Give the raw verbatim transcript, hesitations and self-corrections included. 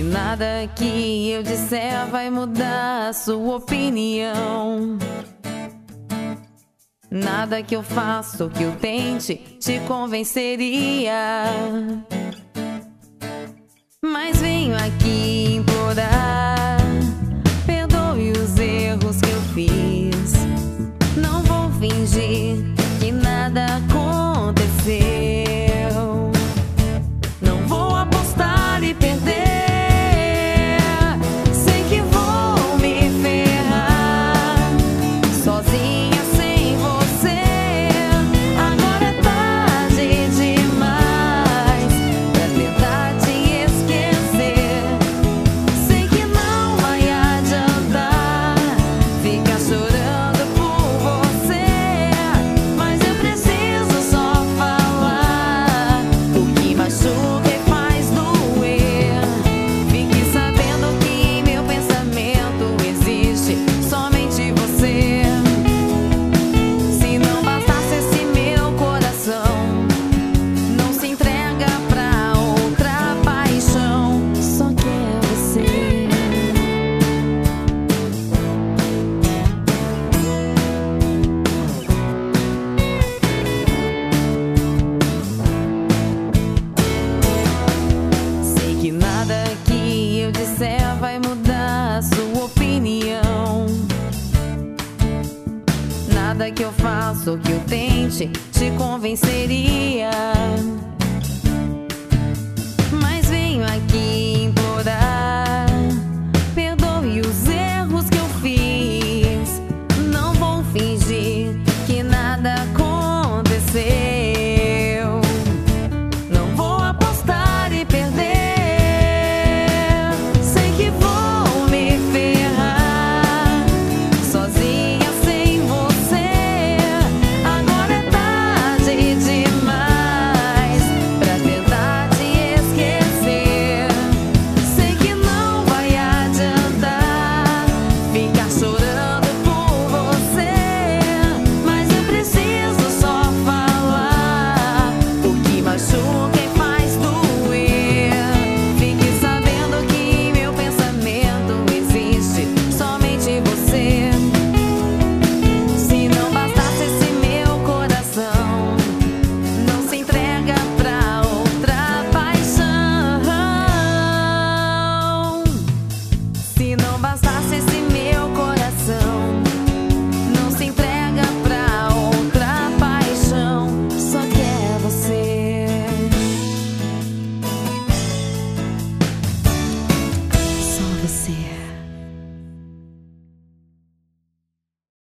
que nada que eu disser vai mudar a sua opinião. Nada que eu faça ou que eu tente te convenceria. Mas venho aqui implorar, perdoe os erros que eu fiz. Não vou fingir que nada aconteceu. Não vou apostar e perder. Sei que vou me ferrar sozinha sem você. Agora é tarde demais pra tentar te esquecer. Sei que não vai adiantar ficar chorando por você, mas eu preciso só falar o que machuca e faz doer. Fique sabendo que em meu pensamento existe somente você. Se não bastasse esse meu coração, não se entrega pra outra paixão. Só quer você. Sei que nada que eu disser vai mudar a sua opinião. Nada que eu faça ou que eu tente te convenceria. Mas venho aqui